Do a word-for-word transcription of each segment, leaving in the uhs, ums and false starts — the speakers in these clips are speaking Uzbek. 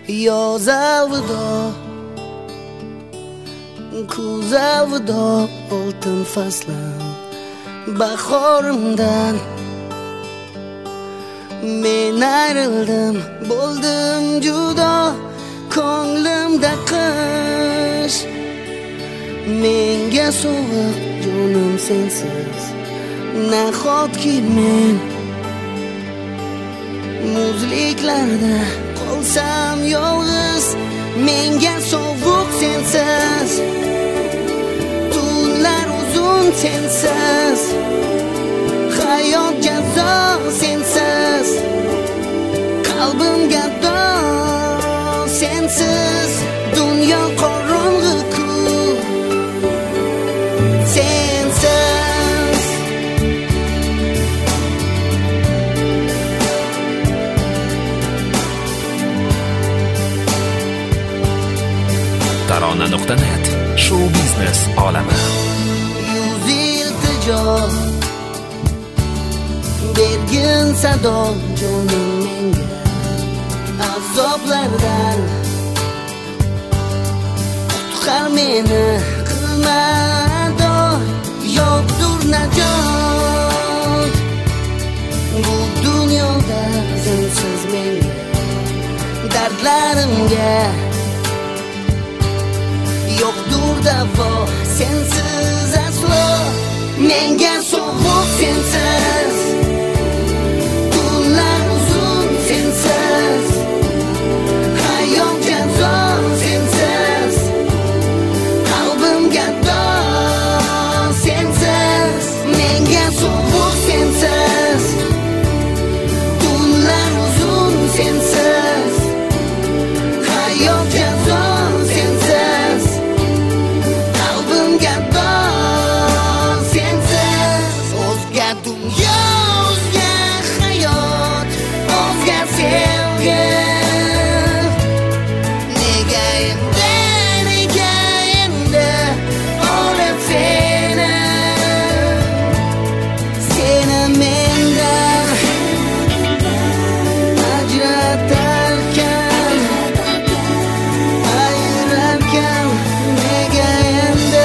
yoz alvido, kuz alvido, oltin faslim bahorimdan men ayrildim, bo'ldim judo, ko'nglimda qish, menga sovuq jonim sensiz. Nahotki men muzliklarda qolsam yolg'iz, menga sovuq sensiz, tunlar uzun sensiz, hayot jazo sensiz, qalbim gado sensiz, dunyo qorong'u-ku sensiz. Tarona nuqta net show biznes olami. Yuz iltijo bergin sado jonim menga, azoblardan qutqar meni, qilma ado, yo'qdur najot bu dunyoda sensiz menga, dardlarimga yo'qdur davo sensiz aslo, menga sovuq sensiz, tunlar uzun sensiz, hayot jazo sensiz, qalbim gado sensiz, menga sovuq sensiz, tunlar uzun sensiz, hayot jazo sensiz, qalbim gado sensiz. O'zga dunyo, o'zga hayot, o'zga sevgi, nega endi, nega endi olib seni, seni mendan ajratarkan, ayirarkan, nega endi.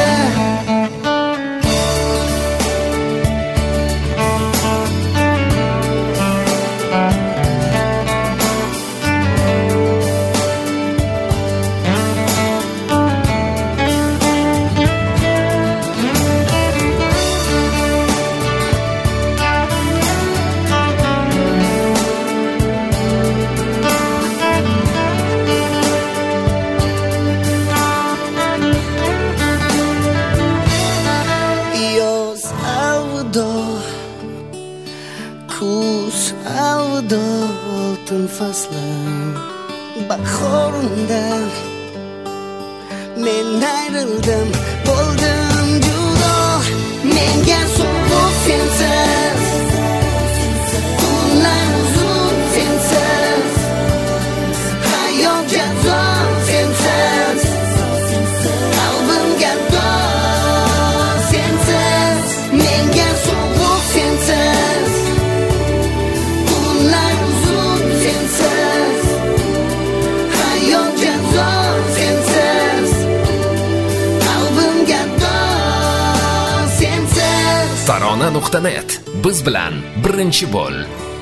Yoz alvido, kuz alvido, oltin faslim bahorimdan men ayrildim, bo'ldim judo, menga sovuq sensiz, tunlar uzun sensiz, hayot jazo sensiz, qalbim gado sensiz, menga sovuq sensiz, tunlar uzun sensiz, hayot jazo sensiz, qalbim gado sensiz. Tarona nuqta net biz bilan birinchi bo'l.